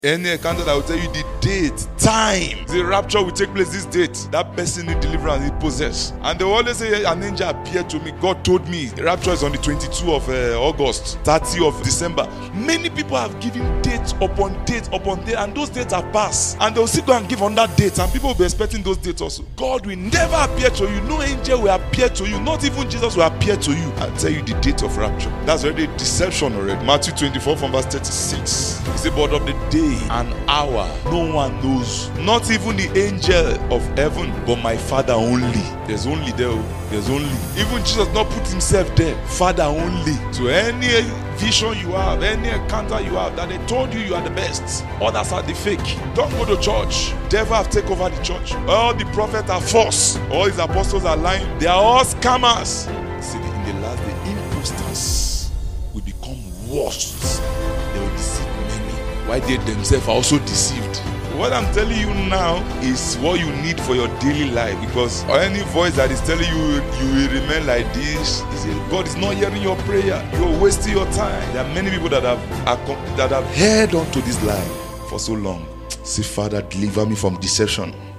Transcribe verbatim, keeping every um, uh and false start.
Any encounter that will tell you the date, time, the rapture will take place this date, that person need deliverance, he possess. And they always say an angel appeared to me. God told me the rapture is on the twenty-second of uh, August, thirtieth of December. Many people have given date upon date upon date, and those dates are passed. And they'll still go and give on that date, and people will be expecting those dates also. God will never appear to you. No angel will appear to you. Not even Jesus will appear to you and tell you the date of rapture. That's already deception already. Matthew twenty-four from verse thirty-six. He said, but of the day an hour no one knows, not even the angel of heaven, but my Father only. There's only there, there's only. Even Jesus not put himself there. Father only. So any vision you have, any encounter you have that they told you you are the best, others are the fake. Don't go to church. Devil have taken over the church. All the prophets are false. All his apostles are lying. They are all scammers. See, in the last day, imposters will become worst. They will deceive many, why they themselves are also deceived. What I'm telling you now is what you need for your daily life, because any voice that is telling you you will remain like this, is a, God is not hearing your prayer. You're wasting your time. There are many people that have that have held on to this lie for so long. Say, Father, deliver me from deception.